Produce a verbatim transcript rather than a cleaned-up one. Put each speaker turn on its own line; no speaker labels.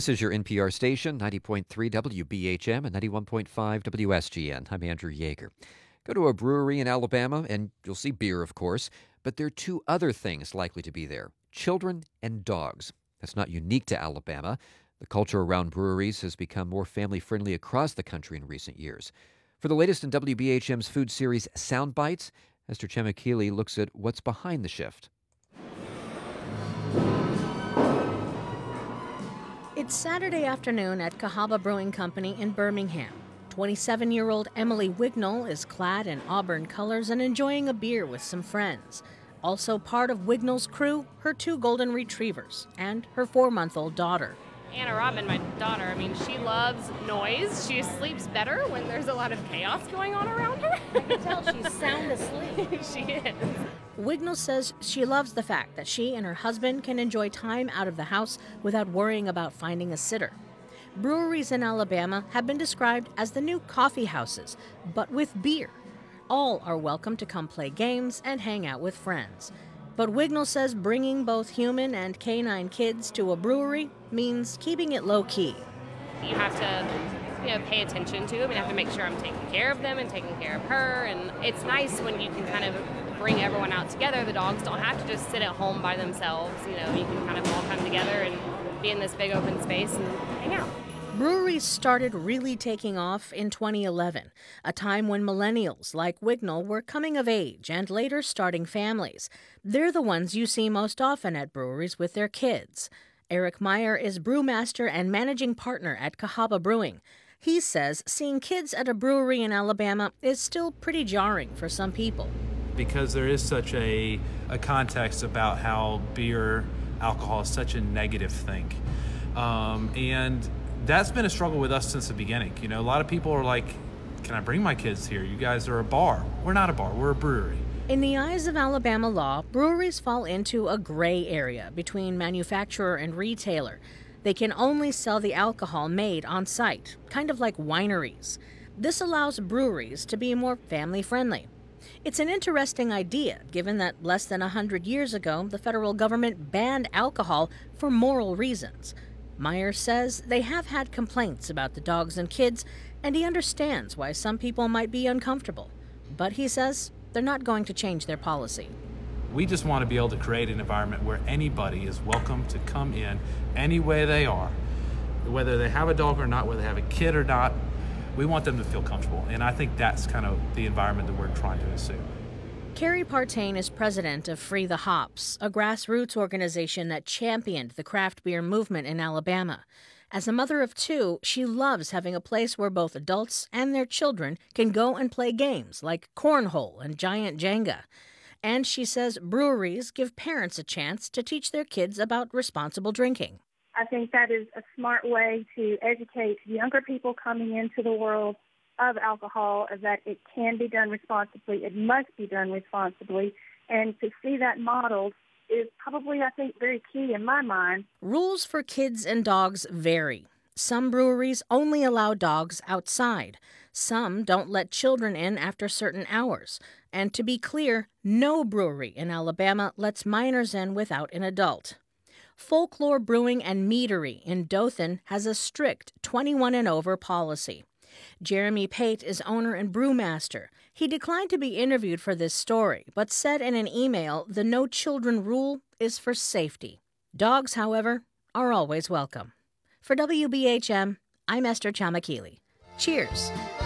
This is your N P R station, ninety point three W B H M and ninety-one point five W S G N. I'm Andrew Yeager. Go to a brewery in Alabama and you'll see beer, of course, but there are two other things likely to be there: children and dogs. That's not unique to Alabama. The culture around breweries has become more family-friendly across the country in recent years. For the latest in W B H M's food series Sound Bites, Esther Chemekili looks at what's behind the shift.
It's Saturday afternoon at Cahaba Brewing Company in Birmingham. twenty-seven-year-old Emily Wignall is clad in auburn colors and enjoying a beer with some friends. Also part of Wignall's crew, her two golden retrievers and her four-month-old daughter.
Anna Robin, my daughter, I mean, she loves noise. She sleeps better when there's a lot of chaos going on around her.
I can tell she's sound asleep.
She is.
Wignall says she loves the fact that she and her husband can enjoy time out of the house without worrying about finding a sitter. Breweries in Alabama have been described as the new coffee houses, but with beer. All are welcome to come play games and hang out with friends. But Wignall says bringing both human and canine kids to a brewery means keeping it low-key.
You have to, you know, pay attention to them and have to make sure I'm taking care of them and taking care of her. And it's nice when you can kind of bring everyone out together. The dogs don't have to just sit at home by themselves. You know, you can kind of all come together and be in this big open space and hang out.
Breweries started really taking off in twenty eleven, a time when millennials like Wignall were coming of age and later starting families. They're the ones you see most often at breweries with their kids. Eric Meyer is brewmaster and managing partner at Cahaba Brewing. He says seeing kids at a brewery in Alabama is still pretty jarring for some people.
Because there is such a, a context about how beer, alcohol is such a negative thing. Um, and that's been a struggle with us since the beginning. You know, a lot of people are like, can I bring my kids here? You guys are a bar. We're not a bar, we're a brewery.
In the eyes of Alabama law, breweries fall into a gray area between manufacturer and retailer. They can only sell the alcohol made on site, kind of like wineries. This allows breweries to be more family-friendly. It's an interesting idea, given that less than one hundred years ago, the federal government banned alcohol for moral reasons. Meyer says they have had complaints about the dogs and kids, and he understands why some people might be uncomfortable. But he says they're not going to change their policy.
We just want to be able to create an environment where anybody is welcome to come in any way they are, whether they have a dog or not, whether they have a kid or not. We want them to feel comfortable, and I think that's kind of the environment that we're trying to assume.
Carrie Partain is president of Free the Hops, a grassroots organization that championed the craft beer movement in Alabama. As a mother of two, she loves having a place where both adults and their children can go and play games like cornhole and giant Jenga. And she says breweries give parents a chance to teach their kids about responsible drinking.
I think that is a smart way to educate younger people coming into the world of alcohol, that it can be done responsibly, it must be done responsibly, and to see that modeled is probably, I think, very key in my mind.
Rules for kids and dogs vary. Some breweries only allow dogs outside. Some don't let children in after certain hours. And to be clear, no brewery in Alabama lets minors in without an adult. Folklore Brewing and Meadery in Dothan has a strict twenty-one and over policy. Jeremy Pate is owner and brewmaster. He declined to be interviewed for this story, but said in an email the no children rule is for safety. Dogs, however, are always welcome. For W B H M, I'm Esther Chemekili. Cheers.